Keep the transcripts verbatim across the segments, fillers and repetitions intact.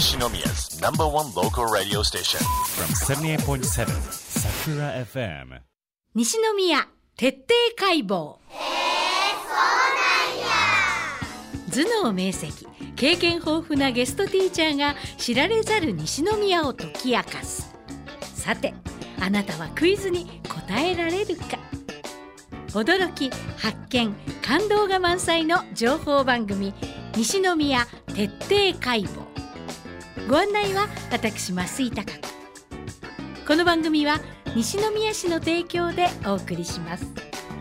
Nishinomiya's number one local radio station. From seventy-eight point seven Sakura エフエム西宮徹底解剖。頭脳明晰、経験豊富なゲストティーチャーが知られざる西宮を解き明かす。さて、あなたはクイズに答えられるか。驚き、発見、感動が満載の情報番組、西宮徹底解剖。ご案内は私増井貴子。この番組は西宮市の提供でお送りします。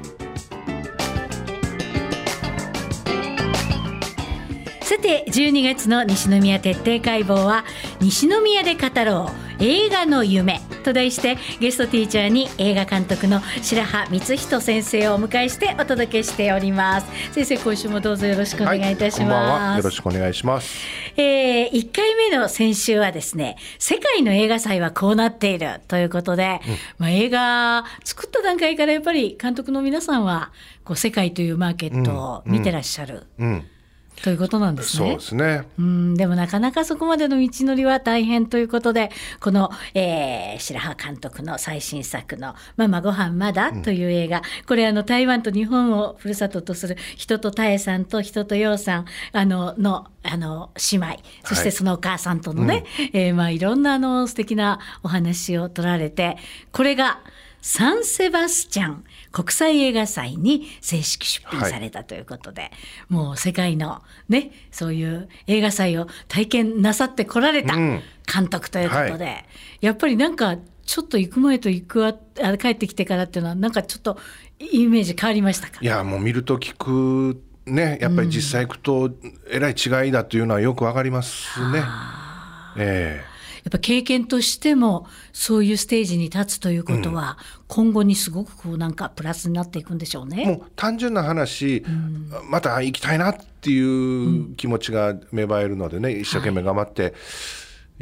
さて、じゅうにがつの西宮徹底解剖は、西宮で語ろう映画の夢と題して、ゲストティーチャーに映画監督の白羽光人先生をお迎えしてお届けしております。先生、今週もどうぞよろしくお願いいたします。はい、こんばんは。よろしくお願いします。 えー、いっかいめの先週はですね、世界の映画祭はこうなっているということで、うん、まあ、映画作った段階からやっぱり監督の皆さんはこう世界というマーケットを見てらっしゃる、うんうんうん、ということなんですね。 そうですね。 うん、でもなかなかそこまでの道のりは大変ということで、この、えー、白羽監督の最新作のママご飯まだという映画、うん、これあの台湾と日本をふるさととする人とたえさんと人とようさんあののあの姉妹、そしてそのお母さんとのね、はい、えー、まあいろんなあの素敵なお話を取られて、これがサンセバスチャン国際映画祭に正式出品されたということで、はい、もう世界のね、そういう映画祭を体験なさってこられた監督ということで、うん、はい、やっぱりなんかちょっと行く前と行くあ帰ってきてからっていうのはなんかちょっとイメージ変わりましたか？ いや、もう見ると聞くね、やっぱり実際行くとえらい違いだというのはよくわかりますね。えーやっぱ経験としてもそういうステージに立つということは、うん、今後にすごくこうなんかプラスになっていくんでしょうね。 もう単純な話、うん、また行きたいなっていう気持ちが芽生えるのでね、うん、一生懸命頑張って、はい、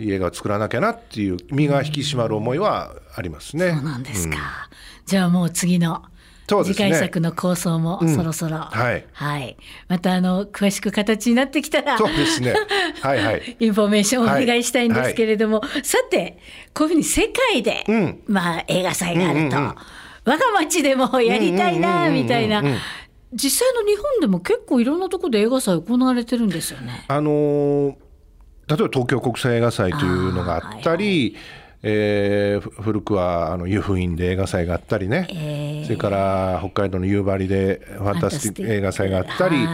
いい映画を作らなきゃなっていう身が引き締まる思いはありますね。 うん、そうなんですか、うん、じゃあもう次の次回作の構想もそろそろ、うん、はいはい、またあの詳しく形になってきたら、 そうですね、はいはい、 インフォメーションをお願いしたいんですけれども、はいはい、さてこういうふうに世界で、うん、まあ、映画祭があると、うんうんうん、我が町でもやりたいなみたいな、実際の日本でも結構いろんなところで映画祭行われてるんですよね。 あのー、例えば東京国際映画祭というのがあったり、はいはい、えー、古くはあの湯布院で映画祭があったりね、えー、それから北海道の夕張でファンタスティック映画祭があったり、はい、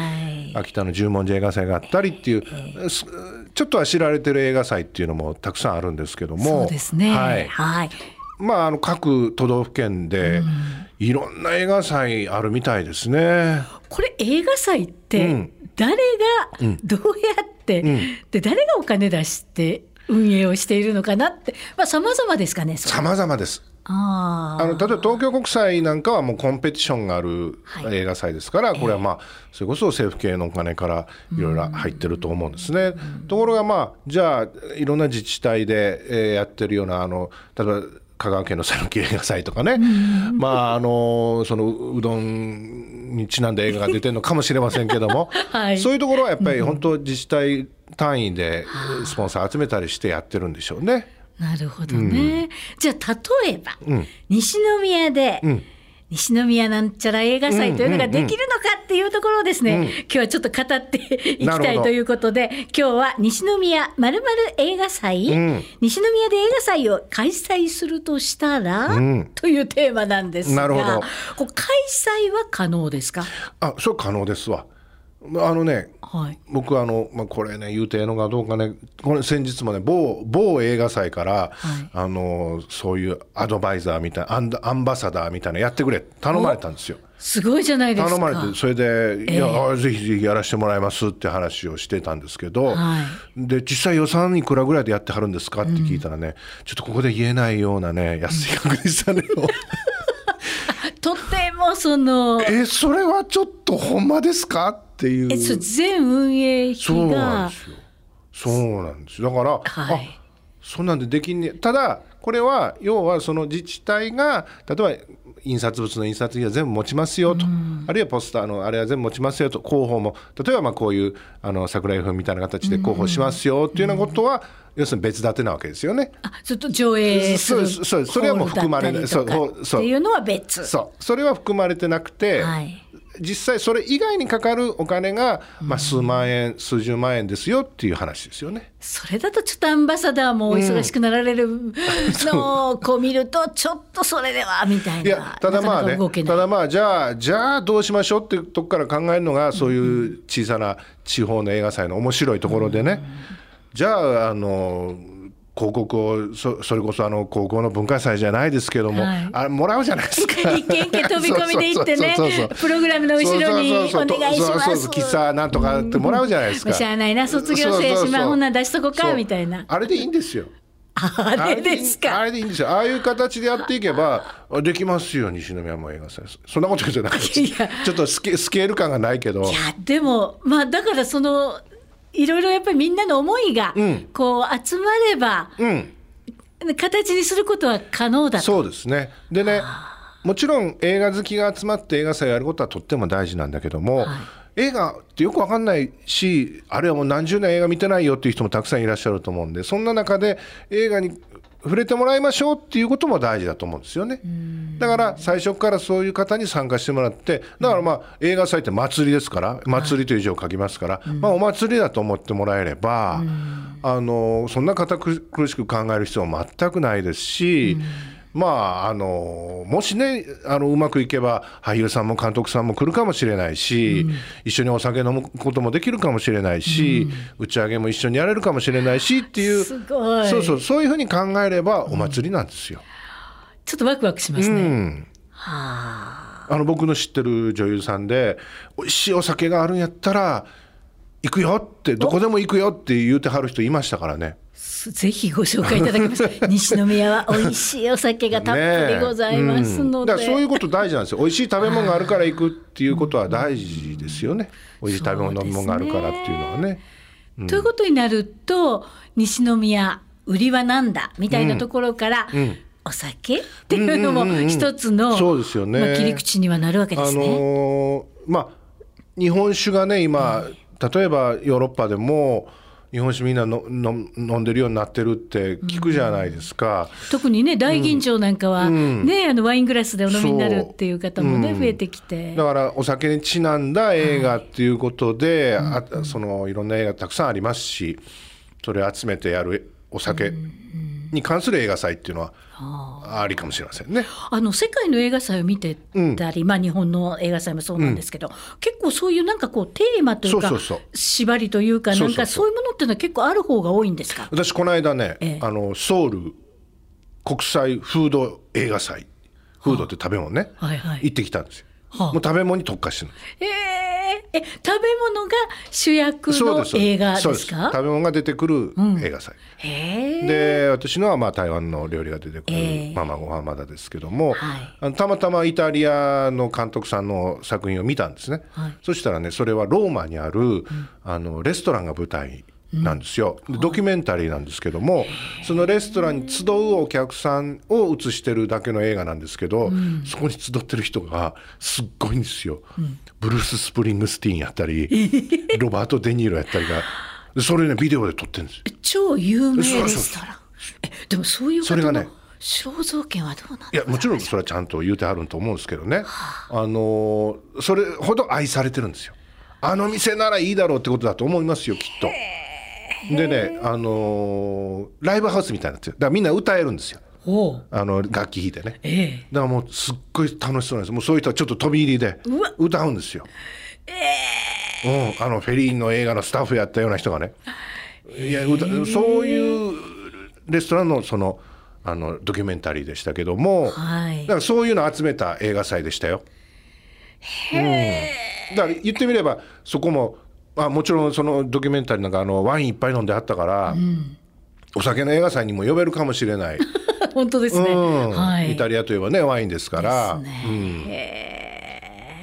秋田の十文字映画祭があったりっていう、えー、ちょっとは知られてる映画祭っていうのもたくさんあるんですけども、 そうですね、 はい、 はい、 まあ、あの各都道府県でいろんな映画祭あるみたいですね。 これ映画祭って誰がどうやって、うんうん、で誰がお金出して運営をしているのかなって、まあ、様々ですかね。 様々です。ああの例えば東京国際なんかはもうコンペティションがある映画祭ですから、はい、これはまあそれこそ政府系のお金からいろいろ入ってると思うんですね。ところがまあじゃあいろんな自治体で、えー、やってるようなあの例えば香川県の讃岐映画祭とかね、まああのそのうどんにちなんで映画が出てるのかもしれませんけども、はい、そういうところはやっぱり本当自治体単位でスポンサー集めたりしてやってるんでしょうね。 なるほどね、うん、じゃあ例えば、うん、西宮で、うん、西宮なんちゃら映画祭というのができるのかっていうところをですね、うんうんうん、今日はちょっと語っていきたいということで、今日は西宮〇〇映画祭、うん、西宮で映画祭を開催するとしたら、うん、というテーマなんですが、なるほど、こう開催は可能ですか？ あ、そう可能ですわ。あのね、はい、僕はあの、まあ、これね言うてええのかどうかね、これ先日もね 某, 某映画祭から、はい、あのそういうアドバイザーみたいなアン、アンバサダーみたいなやってくれ頼まれたんですよ。 すごいじゃないですか。 頼まれて、それで、えー、いやぜひぜひやらせてもらいますって話をしてたんですけど、はい、で実際予算いくらぐらいでやってはるんですかって聞いたらね、うん、ちょっとここで言えないようなね安い額でしたね、うん、 とてもそのえそれはちょっとほんまですかっていう。 えそ全運営費がそうなんですよ。そうなんですだから、はい、あそんなんでできんね。ただこれは要はその自治体が例えば印刷物の印刷費は全部持ちますよと、うん、あるいはポスターのあれは全部持ちますよと、広報も例えばまあこういうあの桜井風みたいな形で広報しますよっていうようなことは、うん、要するに別立てなわけですよね。 あ、ずっと上映するそうそう、それはもう含まれない、そうそうっていうのは別、 そうそれは含まれてなくて、はい、実際それ以外にかかるお金が、まあ、数万円、うん、数十万円ですよっていう話ですよね。 それだとちょっとアンバサダーもお忙しくなられるのをこう見るとちょっとそれではみたいな。 いや、ただまあね、ただまあじゃあじゃあどうしましょうっていうとこから考えるのがそういう小さな地方の映画祭の面白いところでね、うん、じゃああの広告を そ, それこそあの高校の文化祭じゃないですけども、はい、あれもらうじゃないですか。 一軒一軒飛び込みで行ってね、プログラムの後ろにお願いします、 そうそうそう、喫茶なんとかってもらうじゃないですか。 しゃあないな、卒業生しまほんな出しとこかみたいな。 あれでいいんですよ。 あれですか。 あれでいいんですよ。ああいう形でやっていけばできますよ、西宮も映画祭。そんなこと言ってないです。ちょっとス ケ, スケール感がないけど。 いやでもまあだからそのいろいろやっぱりみんなの思いがこう集まれば、うん、形にすることは可能だと。 そうですね。でね、もちろん映画好きが集まって映画祭をやることはとっても大事なんだけども、はい、映画ってよく分かんないし、あるいはもう何十年映画見てないよっていう人もたくさんいらっしゃると思うんで、そんな中で映画に触れてもらいましょうっていうことも大事だと思うんですよね。だから最初からそういう方に参加してもらって、だからまあ映画祭って祭りですから、祭りという字を書きますから、はい、まあ、お祭りだと思ってもらえれば、あのそんな堅苦しく考える必要は全くないですし、まあ、あのもしね、あのうまくいけば俳優さんも監督さんも来るかもしれないし、うん、一緒にお酒飲むこともできるかもしれないし、うん、打ち上げも一緒にやれるかもしれないしっていう、 すごい、 そうそう、そういうふうに考えればお祭りなんですよ、うん、 ちょっとワクワクしますね、うん、 はあ、あの僕の知ってる女優さんでおいしいお酒があるんやったら行くよって、どこでも行くよって言うてはる人いましたからね。 ぜひご紹介いただきます西宮は美味しいお酒がたっぷりございますので、 ね、うん、だからそういうこと大事なんですよ。美味しい食べ物があるから行くっていうことは大事ですよね。美味しい食べ物、飲み物があるからっていうのはね、うん、 ということになると西宮売りはなんだみたいなところから、うんうん、お酒っていうのも一つの、 そうですよね、 まあ、切り口にはなるわけですね。 あのー、まあ日本酒がね今、うん、例えばヨーロッパでも日本酒みんなのの飲んでるようになってるって聞くじゃないですか、 うん、特にね大吟醸なんかは、うんね、あのワイングラスでお飲みになるっていう方もね、うん、増えてきて、 だからお酒にちなんだ映画っていうことで、はい、あそのいろんな映画たくさんありますし、それを集めてやるお酒に関する映画祭っていうのはありかもしれませんね。 あの世界の映画祭を見てたり、うん、まあ、日本の映画祭もそうなんですけど、うん、結構そういうなんかこうテーマというか、そうそうそう、縛りというか、なんかそういうものっていうのは結構ある方が多いんですか。 私この間ね、ええ、あのソウル国際フード映画祭、フードって食べ物ね、はあ、はいはい、行ってきたんですよ、はあ、もう食べ物に特化してるんです。 えーえ食べ物が主役の映画ですか。そうです、 食べ物が出てくる映画祭、うん、へー。で私のはまあ台湾の料理が出てくる、えー、ママごはんまだですけども、はい、あのたまたまイタリアの監督さんの作品を見たんですね、はい、そしたらね、それはローマにある、うん、あのレストランが舞台なんですよ、うん、ドキュメンタリーなんですけども、そのレストランに集うお客さんを映してるだけの映画なんですけど、うん、そこに集ってる人がすっごいんですよ、うん、ブルース・スプリングスティーンやったりロバート・デ・ニーロやったりが、それねビデオで撮ってるんですよ。 超有名レストラン。えでもそういう方の肖像権はどうなんですか。 いやもちろんそれはちゃんと言うてはると思うんですけどね、はあ、あのそれほど愛されてるんですよ。あの店ならいいだろうってことだと思いますよ、きっと。でね、あのー、ライブハウスみたいになってる。だからみんな歌えるんですよ、あの楽器弾いてね、えー、だからもうすっごい楽しそうなんです。もうそういう人はちょっと飛び入りで歌うんですよ、えーうん、あのフェリーの映画のスタッフやったような人がね、いや歌、えー、そういうレストランのそのあのドキュメンタリーでしたけども、はい、だからそういうのを集めた映画祭でしたよ。へー、うん、だから言ってみればそこもまあ、もちろんそのドキュメンタリーなんかあのワインいっぱい飲んであったから、うん、お酒の映画祭にも呼べるかもしれない本当ですね、 うん、 はい、 イタリアといえばねワインですからですね、 うん、 へ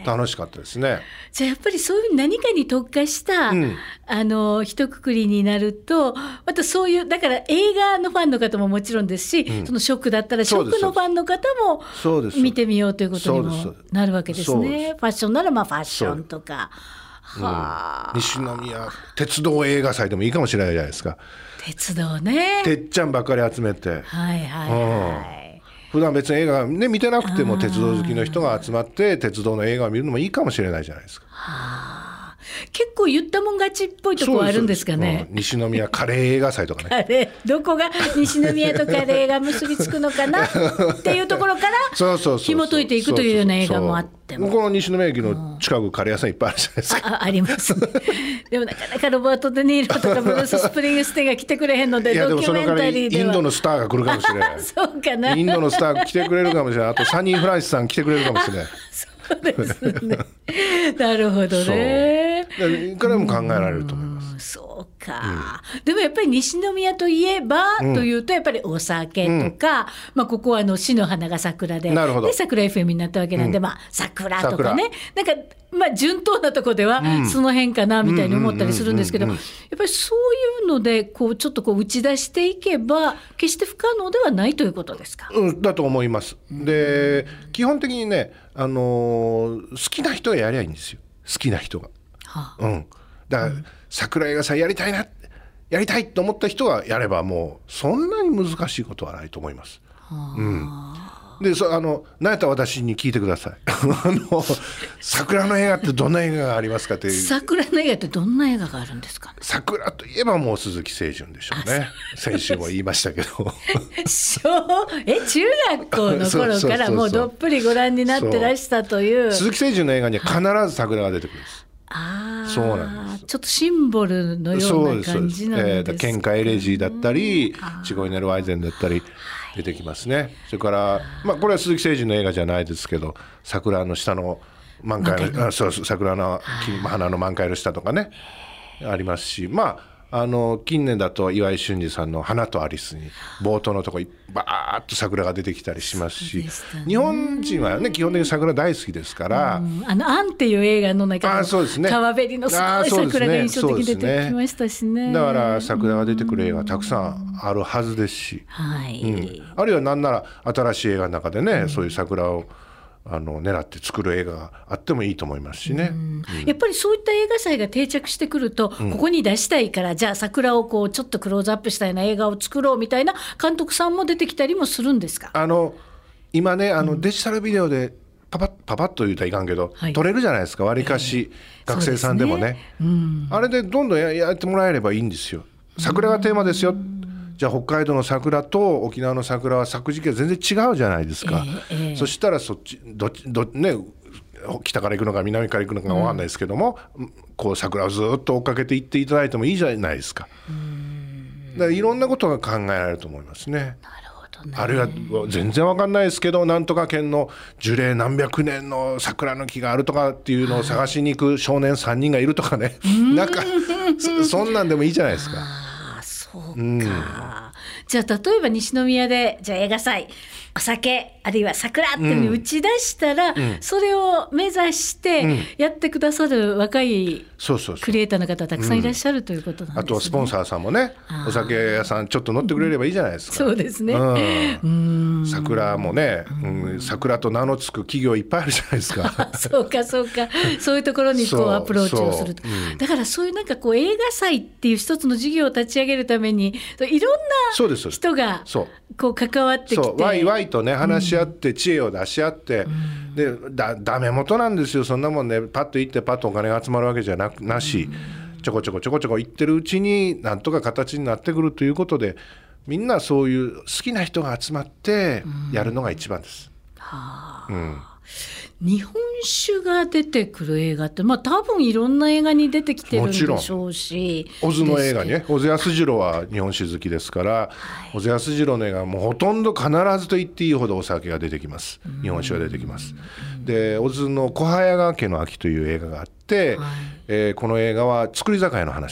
楽しかったですね。 じゃあやっぱりそういう何かに特化した、うん、あの一括りになるとまたそういうだから映画のファンの方ももちろんですし、うん、そのショックだったらショックのファンの方も見てみようということにもなるわけですね。ファッションならまあファッションとか、 はあ、うん、西宮鉄道映画祭でもいいかもしれないじゃないですか。 鉄道ね、 てっちゃんばっかり集めて、 はいはいはい、うん、 普段別に映画、ね、見てなくても鉄道好きの人が集まって鉄道の映画を見るのもいいかもしれないじゃないですか。 はあ、結構言ったもん勝ちっぽいところあるんですかね。 うん、西宮カレー映画祭とかねカレーどこが西宮とカレーが結びつくのかなっていうところから紐解いていくというような映画もあっても、 この西宮駅の近くカレー屋さんいっぱいあるじゃないですか。 あ, ありますねでもなかなかロバート・デ・ニーロとかブルース・スプリングステンが来てくれへんので、ドキュメンタリーではインドのスターが来るかもしれないそうかな、 インドのスター来てくれるかもしれない。あとサニー・フランシスさん来てくれるかもしれないそうですねなるほどね。 いくらも考えられると思います。 そうか、うん、でもやっぱり西宮といえば、うん、というとやっぱりお酒とか、うん、まあ、ここはあの市の花が桜で、で桜 エフエム になったわけなんで、うん、まあ、桜とかね、なんかまあ順当なとこではその辺かなみたいに思ったりするんですけど、やっぱりそういうのでこうちょっとこう打ち出していけば決して不可能ではないということですか。 うん、だと思います。で、基本的にね、あのー、好きな人がやりゃいいんですよ。好きな人が、はあ、うん、だから、うん、桜映画祭やりたいなやりたいと思った人がやればもうそんなに難しいことはないと思います。はあ、うん、でそあの何やったら私に聞いてくださいあの桜の映画ってどんな映画がありますかっていう。 桜の映画ってどんな映画があるんですかね。 桜といえばもう鈴木清純でしょうね。先週も言いましたけど小え中学校の頃からもうどっぷりご覧になってらしたという。 鈴木清純の映画には必ず桜が出てくるんです。 あ、 そうなんです。 ちょっとシンボルのような感じなんですか。 ケンカエレジーだったりチゴイネルワイゼンだったり出てきますね。それから、まあ、これは鈴木清純の映画じゃないですけど、桜の下の満開の、あ、そうそう、桜の花の満開の下とかねありますし、まああの近年だと岩井俊二さんの花とアリスに冒頭のとこバーッと桜が出てきたりしますし、ね、日本人はね基本的に桜大好きですから、うん、 あのアンっていう映画の中あそうです、ね、 川べりのすごい桜が印象的に出てきましたし ね, ねだから桜が出てくる映画たくさんあるはずですし、 はい、 うん、あるいはなんなら新しい映画の中でね、うん、そういう桜をあの狙って作る映画があってもいいと思いますしね、うん、 やっぱりそういった映画祭が定着してくると、うん、ここに出したいからじゃあ桜をこうちょっとクローズアップしたような映画を作ろうみたいな監督さんも出てきたりもするんですか。 あの今ねあの、うん、デジタルビデオでパパッパパッと言うたらいかんけど、はい、撮れるじゃないですか。わりかし、えー、学生さんでも ね, ね、うん、あれでどんどん や, やってもらえればいいんですよ。桜がテーマですよ、じゃあ北海道の桜と沖縄の桜は咲く時期は全然違うじゃないですか、えーえー、そしたらそっちどっちどね北から行くのか南から行くのか分かんないですけども、うん、こう桜をずっと追っかけていっていただいてもいいじゃないですか。うーん、だからいろんなことが考えられると思いますね。 なるほどね。 あるいは全然分かんないですけどなんとか県の樹齢何百年の桜の木があるとかっていうのを探しに行く少年さんにんがいるとかね、はい、なんか そ, そんなんでもいいじゃないですか。 そうか、うん、じゃあ例えば西宮でじゃあ映画祭お酒あるいは桜っていうのに打ち出したら、うん、それを目指してやってくださる若いクリエイターの方たくさんいらっしゃるということなんですね、うん、あとスポンサーさんもねお酒屋さんちょっと乗ってくれればいいじゃないですか、 うん、そうですね、 うん、桜もね、うん、桜と名の付く企業いっぱいあるじゃないですかそうかそうかそういうところにこうアプローチをすると、うん、だからそういうなんかこう映画祭っていう一つの事業を立ち上げるためにいろんな人がこう関わってきてそうワイワイとね話し合って知恵を出し合って、うん、でだダメ元なんですよ。そんなもんねパッと行ってパッとお金が集まるわけじゃ な, なし、うん、ちょこちょこちょこちょこ行ってるうちになんとか形になってくるということでみんなそういう好きな人が集まってやるのが一番です、うん、はあ、うん、 日本酒が出てくる映画って、まあ、多分いろんな映画に出てきてるんでしょうし小津の映画にね小津安二郎は日本酒好きですから、はい、小津安二郎の映画もうほとんど必ずと言っていいほどお酒が出てきます。日本酒が出てきます。で小津の小早川家の秋という映画があって、はい、えー、この映画は造り酒屋の話です。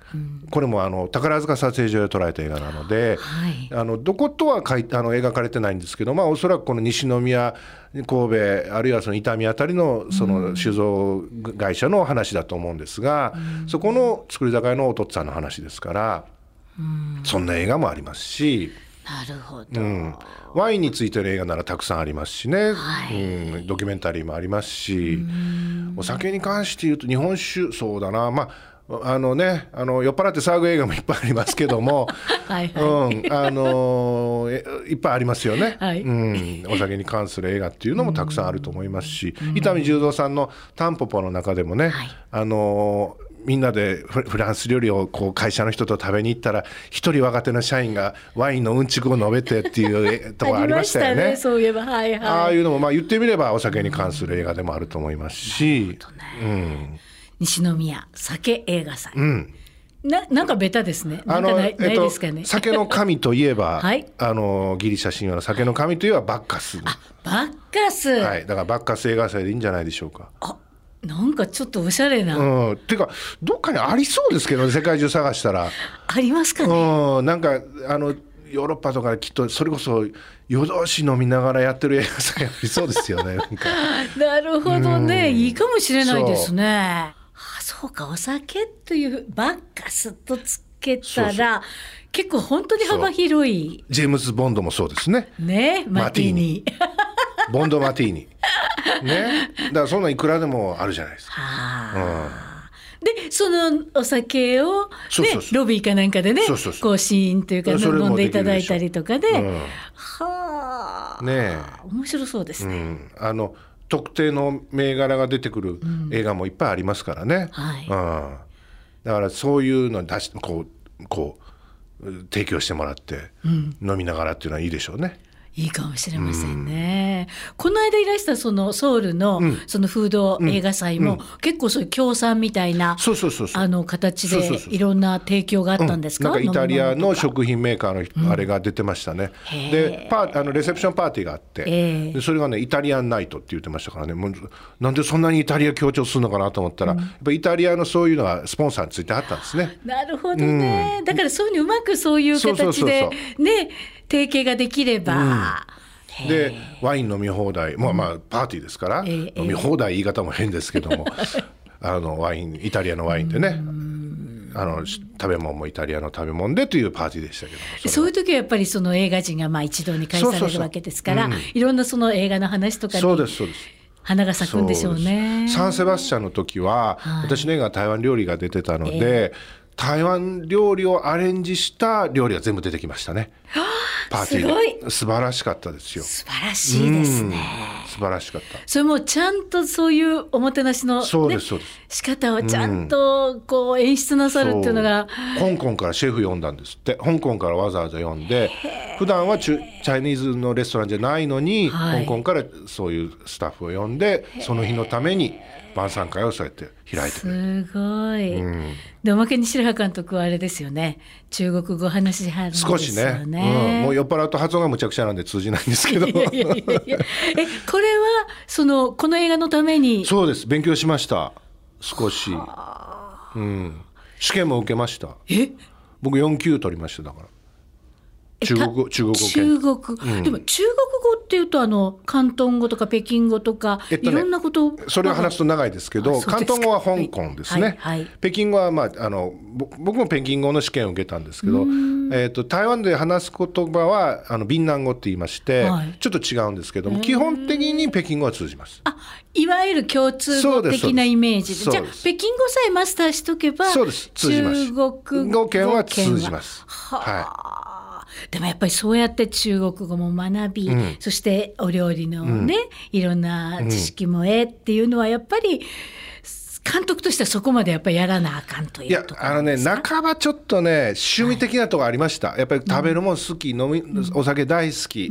うん、 これもあの宝塚撮影所で撮られた映画なので、 はい、 あのどことはかいあの描かれてないんですけど、まあ、おそらくこの西宮神戸あるいはその伊丹あたりのその酒造会社の話だと思うんですが、うん、そこの造り酒屋のお父っつぁんの話ですから、うん、そんな映画もありますし。 なるほど、 うん、ワインについての映画ならたくさんありますしね、 はい、 うん、ドキュメンタリーもありますし、お酒に関して言うと日本酒そうだな、まああのね、あの酔っ払って騒ぐ映画もいっぱいありますけどもはい、はい、うん、あのいっぱいありますよね、はい、うん、お酒に関する映画っていうのもたくさんあると思いますし、伊丹十三さんのタンポポの中でもね、はい、あのみんなでフランス料理をこう会社の人と食べに行ったら一人若手の社員がワインのうんちくを述べてっていうところありましたよね。ありましたね、そういえば、はいはい、ああいうのもまあ言ってみればお酒に関する映画でもあると思いますし、うん、うん、 西宮酒映画祭、 うん、 な, なんかベタですね。なんかない、えっと、ないですかね。 酒の神といえば、はい、あのギリシャ神話の酒の神といえばバッカス、 あ、バッカス、 はい、だからバッカス映画祭でいいんじゃないでしょうか。 あ、なんかちょっとおしゃれな、 うん、ていうかどっかにありそうですけど、ね、世界中探したらありますかね、 うん、なんかあのヨーロッパとかきっとそれこそ夜通し飲みながらやってる映画祭ありそうですよねなんかなるほどね、いいかもしれないですね。あ、そうか、お酒というバッカスとつけたらそうそう結構本当に幅広い。 ジェームズ・ボンドもそうですね。 ね、マティーニボンドマティーニね、だからそんないくらでもあるじゃないですか。 は、うん、でそのお酒を、ね、そうそうそう、ロビーかなんかでね、そうそうそう、こうシーンというか飲んでいただいたりとかで、うん、はあ、ね、面白そうですね、うん、 あの特定の銘柄が出てくる映画もいっぱいありますからね、うん、はい、うん、だからそういうのを出しこうこう提供してもらって、うん、飲みながらっていうのはいいでしょうね。 いいかもしれませんね、うん、この間いらしたそのソウル の,、うん、そのフード映画祭も、うん、結構そういう協賛みたいなあの形でいろんな提供があったんですか。 うん、なんかイタリアの食品メーカーのあれが出てましたね、うん、でパーあのレセプションパーティーがあって、でそれがねイタリアンナイトって言ってましたからね、もうなんでそんなにイタリア強調するのかなと思ったら、うん、やっぱイタリアのそういうのがスポンサーについてあったんですね。 なるほどね、うん、だからそういうふうにうまくそういう形でね提携ができれば、うん、 でワイン飲み放題、まあまあパーティーですから、えー、飲み放題言い方も変ですけどもあのワインイタリアのワインでね、あの食べ物もイタリアの食べ物でというパーティーでしたけども、 そ, そういう時はやっぱりその映画人がまあ一堂に会されるわけですから、いろんなその映画の話とかにそうですそうです花が咲くんでしょうね。 サンセバスチャンの時は、はい、私の映画台湾料理が出てたので、えー、台湾料理をアレンジした料理が全部出てきましたね。パーティーですごい素晴らしかったですよ。 素晴らしいですね。 素晴らしかった。 それもちゃんとそういうおもてなしの、ね、そうですそうです仕方をちゃんとこう演出なさるっていうのが、 香港からシェフ呼んだんですって。香港からわざわざ呼んで、普段はチュチャイニーズのレストランじゃないのに、はい、香港からそういうスタッフを呼んでその日のために晩餐会をそうやって開いてくれる。 すごい、うん、でおまけに白羽監督はあれですよね、中国語話しはるんですよね。少しね、 うん、もう酔っ払うと発音がむちゃくちゃなんで通じないんですけどいやいやいやいやえこれはそのこの映画のために。 そうです、勉強しました少し、うん、試験も受けました。 え僕よん級取りました。だから中国語中国語中国、うん、でも中国語っていうとあの広東語とか北京語とか、えっとね、いろんなことそれを話すと長いですけど、広東語は香港ですね、はいはいはい、北京語は、まあ、あの僕も北京語の試験を受けたんですけど、えー、と台湾で話す言葉はあの闽南語って言いまして、はい、ちょっと違うんですけども基本的に北京語は通じます。 あ、いわゆる共通語的なイメージで、じゃあ北京語さえマスターしとけばそうです通じます。 中国語圏は通じます。 は、はい、でもやっぱりそうやって中国語も学び、うん、そしてお料理のね、うん、いろんな知識も得っていうのはやっぱり監督としてはそこまでやっぱりやらなあかんというところですか。いやあのね半ばちょっとね趣味的なところありました、はい、やっぱり食べるもの好き、うん、飲みお酒大好き、うん、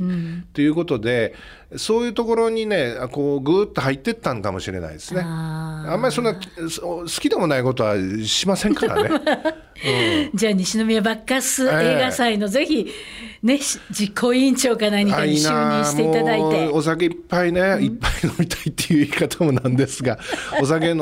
ということでそういうところにねこうぐーっと入ってったんかもしれないですね。 あ, あんまりそんな好きでもないことはしませんからね、 うん、じゃあ西宮バッカス映画祭のぜひ、ね、実行委員長か何かに就任していただいて、 お酒いっぱいね、うん、いっぱい飲みたいっていう言い方もなんですがお酒飲んで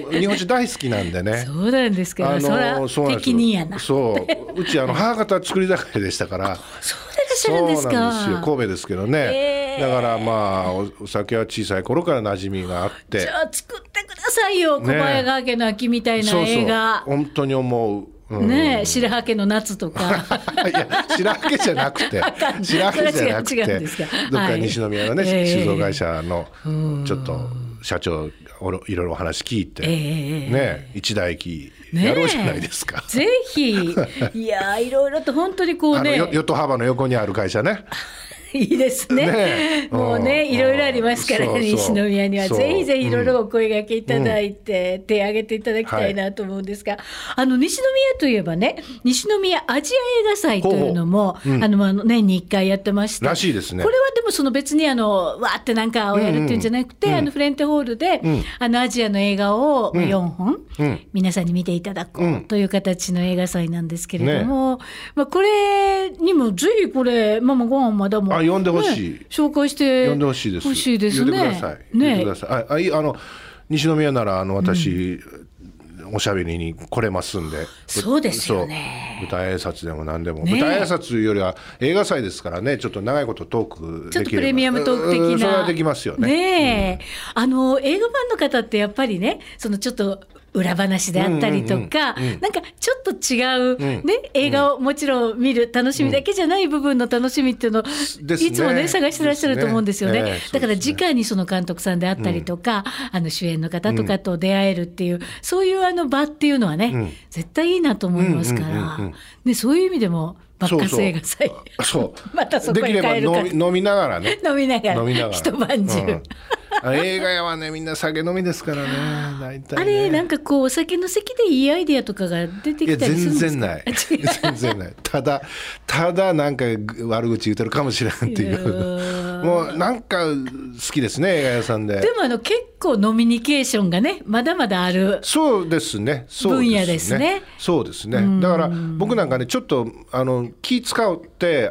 日本酒大好きなんでね。 そうなんですか。 あのそらそうなんです適任やな。 そううちあの母方作り酒屋でしたからそうでいらっしゃるんですか。 そうなんですよ、神戸ですけどね、 えー、 だからまあ お, お酒は小さい頃から馴染みがあって、 じゃあ作ってくださいよ、ね、小早川家の秋みたいな映画。 そうそう本当に思う。うん、 ねえ、白羽家の夏とかいや白羽家じゃなくて白羽家じゃなくてどっか西宮のね、はい、酒造会社のちょっと社長いろいろお話聞いて、えー、ね一代記やろうじゃないですか、 ね、ぜひいやいろいろと本当にこうねヨットハーバーの横にある会社ねいいですね。ねもうね、いろいろありますからね、西宮には。ぜひぜひいろいろお声掛けいただいて、うん、手を挙げていただきたいなと思うんですが、はい、あの西宮といえばね、西宮アジア映画祭というのも、ほうほう、うん、あの年にいっかいやってまして、 らしいですね。 これはでもその別にあのわーってなんかをやるっていうんじゃなくて、うんうん、あのフレンテホールで、うん、あのアジアの映画をよんほん、うん、皆さんに見ていただこうという形の映画祭なんですけれども、ね、まあ、これにもぜひこれママご飯まだも呼んでほしい、ね、 紹介して呼んでほしいです。 欲しいですね。 言ってください。ね、言ってください。あ、あいあの西宮ならあの私、うん、おしゃべりに来れますんで。 そうですよね。 舞台挨拶でも何でも、ね、舞台挨拶よりは映画祭ですからね、ちょっと長いことトークできればちょっとプレミアムトーク的な、 それはできますよね。 ねえ、うん、あの映画ファンの方ってやっぱりね、そのちょっと裏話であったりとか、うんうんうん、なんかちょっと違う、ね、うん、映画をもちろん見る楽しみだけじゃない部分の楽しみっていうのを、うん、いつもね探してらっしゃると思うんですよね。ですね、えー、だから直にその監督さんであったりとか、うん、あの主演の方とかと出会えるっていう、うん、そういうあの場っていうのはね、うん、絶対いいなと思いますから、うんうんうんうん、でそういう意味でもバッカス映画祭、 そうまたそこに帰るかできれば飲み、飲みながらね飲みながら飲みながら一晩中、うん映画屋はねみんな酒飲みですからね大体ね。 あれなんかこうお酒の席でいいアイデアとかが出てきたりするんですか。 いや全然ない全然ないただただなんか悪口言ってるかもしれんっていうもうなんか好きですね映画屋さんで。 でもあの結構ノミニケーションがねまだまだあるそうですね分野ですね。 そうですね。だから僕なんかねちょっとあの気使うって、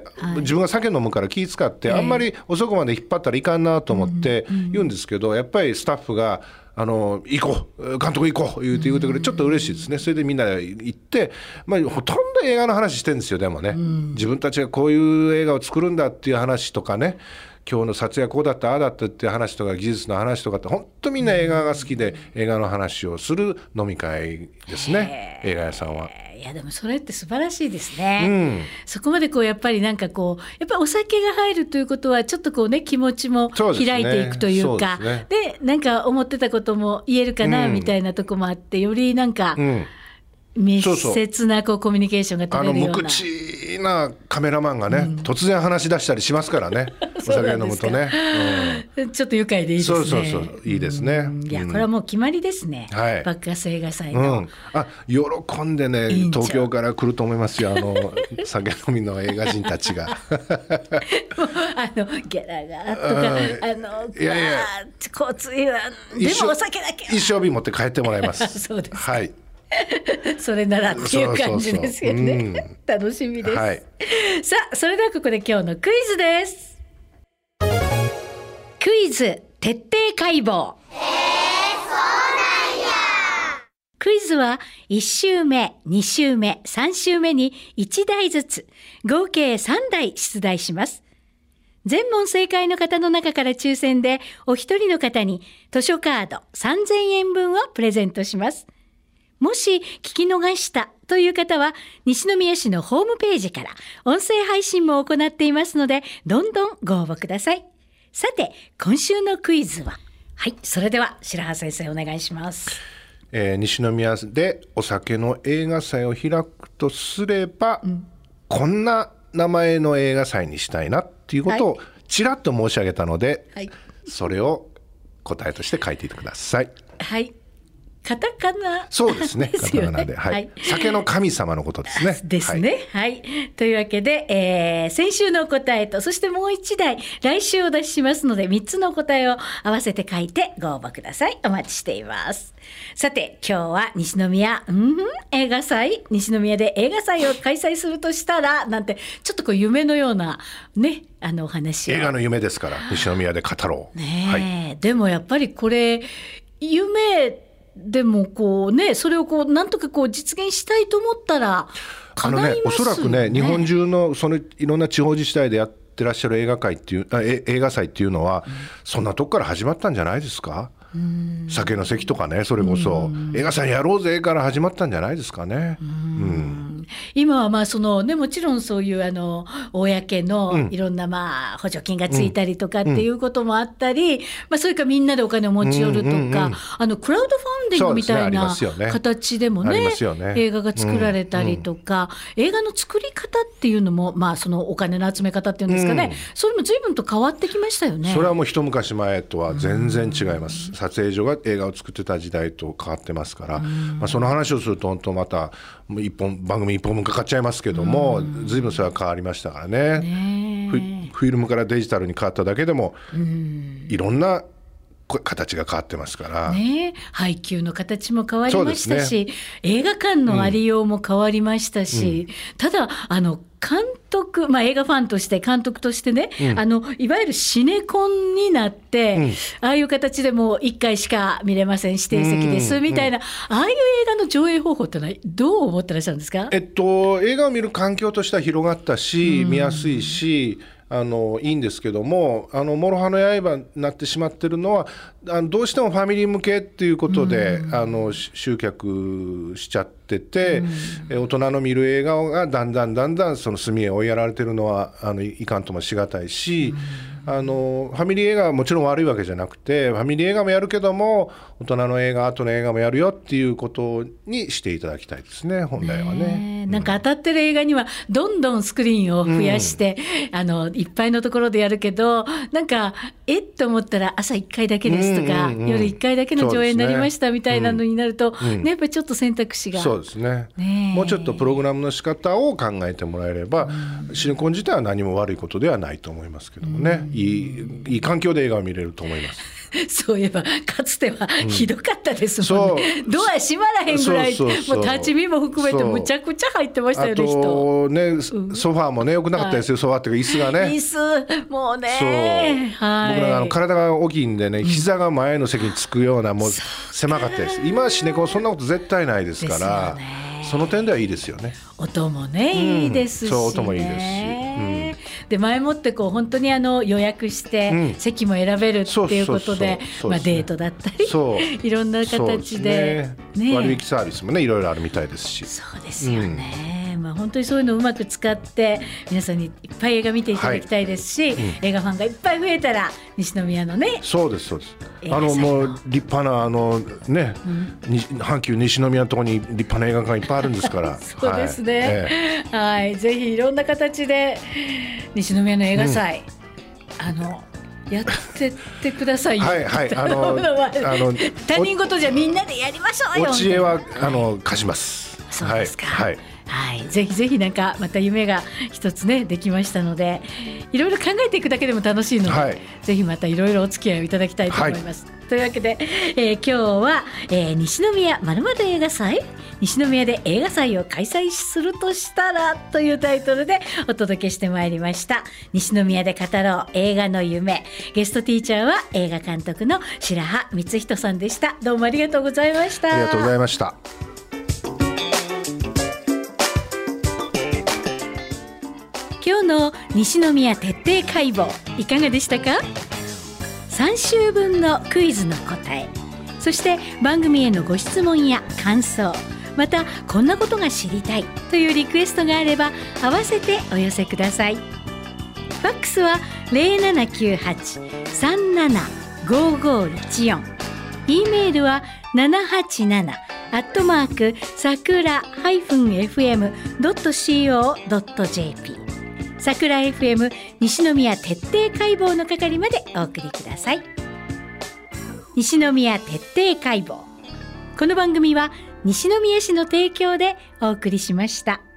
はい、自分が酒飲むから気使って、えー、あんまり遅くまで引っ張ったらいかんなと思って言うんですけど、やっぱりスタッフがあの行こう監督行こう言うて言うてくれちょっと嬉しいですね。それでみんなで行って、まあ、ほとんど映画の話してるんですよ。でもね自分たちがこういう映画を作るんだっていう話とかね、今日の撮影はこうだったああだったっていう話とか技術の話とかって本当みんな映画が好きで映画の話をする飲み会ですね映画屋さんは。 いやでもそれって素晴らしいですね、 うん、 そこまでこうやっぱりなんかこうやっぱりお酒が入るということはちょっとこうね気持ちも開いていくというか で,、ねで, ね、でなんか思ってたことも言えるかなみたいなとこもあって、うん、よりなんか、うん密接なこうコミュニケーションが取れるような。 あの無口なカメラマンがね、うん、突然話し出したりしますからねお酒飲むとね、 うん、ちょっと愉快でいいですね。 そうそうそういいですね、うん、 いやこれはもう決まりですね、はい、バッカス映画祭の、うん、 あ喜んでね東京から来ると思いますよあの酒飲みの映画人たちがもうあのギャラがとかあのいやいや交通費はでもお酒だけは一生日持って帰ってもらいますそうですはいそれならっていう感じですよね。そうそうそう、うん、楽しみです、はい、さあそれではここで今日のクイズです。クイズ徹底解剖。えー、そうなんや。クイズはいち週目に週目さん週目にいちだいずつ合計さんだい出題します。全問正解の方の中から抽選でお一人の方に図書カードさんぜんえんぶんをプレゼントします。もし聞き逃したという方は西宮市のホームページから音声配信も行っていますのでどんどんご応募ください。さて今週のクイズははいそれでは白羽先生お願いします。 えー、西宮でお酒の映画祭を開くとすれば、うん、こんな名前の映画祭にしたいなっていうことをちらっと申し上げたので、はい、それを答えとして書いていてください。 はいカタカナそうですね。 ですよね。 カタカナで、はいはい、 酒の神様のことですね。 ですね。はい。はい、というわけで、えー、先週の答えとそしてもう一題来週お出ししますのでみっつの答えを合わせて書いてご応募ください。お待ちしています。さて今日は西宮、うん、映画祭西宮で映画祭を開催するとしたらなんてちょっとこう夢のようなねあのお話を映画の夢ですから西宮で語ろう。 ねえ、はい、でもやっぱりこれ夢っでもこうねそれをこうなんとかこう実現したいと思ったらあのね、おそらくね日本中のそのいろんな地方自治体でやってらっしゃる映画会っていうあえ映画祭っていうのは、うん、そんなとこから始まったんじゃないですか。酒の席とかね、それこそ映画祭やろうぜから始まったんじゃないですかね。うんうん今はまあその、ね、もちろんそういうあの公のいろんなまあ補助金がついたりとかっていうこともあったり、うんまあ、それからみんなでお金を持ち寄るとか、うんうんうん、あのクラウドファンディングみたいな形でも ね, ね, ね映画が作られたりとか、うんうん、映画の作り方っていうのも、まあ、そのお金の集め方っていうんですかね、うん、それも随分と変わってきましたよね。 それはもう一昔前とは全然違います、うん、撮影所が映画を作ってた時代と変わってますから、うんまあ、その話をすると本当また一本番組一本分かかっちゃいますけども、うん、随分それは変わりましたから ね, ねフィルムからデジタルに変わっただけでも、うん、いろんな形が変わってますから、 ね、配給の形も変わりましたし、ね、映画館のありようも変わりましたし、うん、ただあの監督、まあ、映画ファンとして監督としてね、うん、あのいわゆるシネコンになって、うん、ああいう形でもういっかいしか見れません指定席ですみたいな、うんうん、ああいう映画の上映方法ってのはどう思ってらっしゃるんですか。 えっと、映画を見る環境としては広がったし、うん、見やすいしあのいいんですけども、あの諸刃の刃になってしまってるのはあのどうしてもファミリー向けっていうことで、うん、あの集客しちゃってて、うん、大人の見る映画がだんだんだんだんその隅へ追いやられてるのはあのいかんともしがたいし、うん、あのファミリー映画はもちろん悪いわけじゃなくてファミリー映画もやるけども大人の映画後の映画もやるよっていうことにしていただきたいですね本来はね。 なんか当たってる映画にはどんどんスクリーンを増やして、うん、あのいっぱいのところでやるけどなんかえっと思ったら朝いっかいだけですとか、うんうんうん、夜いっかいだけの上映になりましたみたいなのになると、ねね、やっぱりちょっと選択肢がそうですね、ねもうちょっとプログラムの仕方を考えてもらえれば、うん、シネコン自体は何も悪いことではないと思いますけどもね、うん、いい、いい環境で映画を見れると思います。 そういえばかつてはひどかったですもんね、うん、ドア閉まらへんぐらいそうそうそうもう立ち見も含めてむちゃくちゃ入ってましたよね。 あとね、うん、ソファーもね良くなかったですよ、はい、ソファーっていうか椅子がね椅子もうねそう、はい、僕らあの体が大きいんでね膝が前の席につくようなもう狭かったです。今はシネコンそんなこと絶対ないですからその点ではいいですよね。 音もね、うん、いいですし、ね、 そう音もいいですし、うんで前もってこう本当にあの予約して席も選べるっていうことでデートだったりいろんな形で、 ねね、割引サービスもねいろいろあるみたいですしそうですよね、うんまあ、本当にそういうのをうまく使って皆さんにいっぱい映画見ていただきたいですし、はいうん、映画ファンがいっぱい増えたら西宮のねそうですそうですあのもう立派なあのね、うん、阪急西宮のところに立派な映画館いっぱいあるんですからそうですね、はいええはい、ぜひいろんな形で西宮の映画祭、うん、あのやってってくださいよはいはいあのあの他人事じゃみんなでやりましょうよ。 お知恵はあの貸します。 そうですか、 はいはいはい、ぜひぜひなんかまた夢が一つねできましたのでいろいろ考えていくだけでも楽しいので、はい、ぜひまたいろいろお付き合いをいただきたいと思います、はい、というわけで、えー、今日は、えー、西宮まるまる映画祭西宮で映画祭を開催するとしたらというタイトルでお届けしてまいりました。西宮で語ろう映画の夢。ゲストティーチャーは映画監督の白羽光人さんでした。どうもありがとうございました。 ありがとうございました。 今日の西宮徹底解剖いかがでしたか。さん週分のクイズの答え、そして番組へのご質問や感想、またこんなことが知りたいというリクエストがあれば合わせてお寄せください。ファックスは ゼロななきゅうはち さんなな ごごいちよん、 E メールはななはちななアットマークさくら エフエムドットコードットジェーピー さくら エフエム 西宮徹底解剖の係までお送りください。西宮徹底解剖、この番組は西宮市の提供でお送りしました。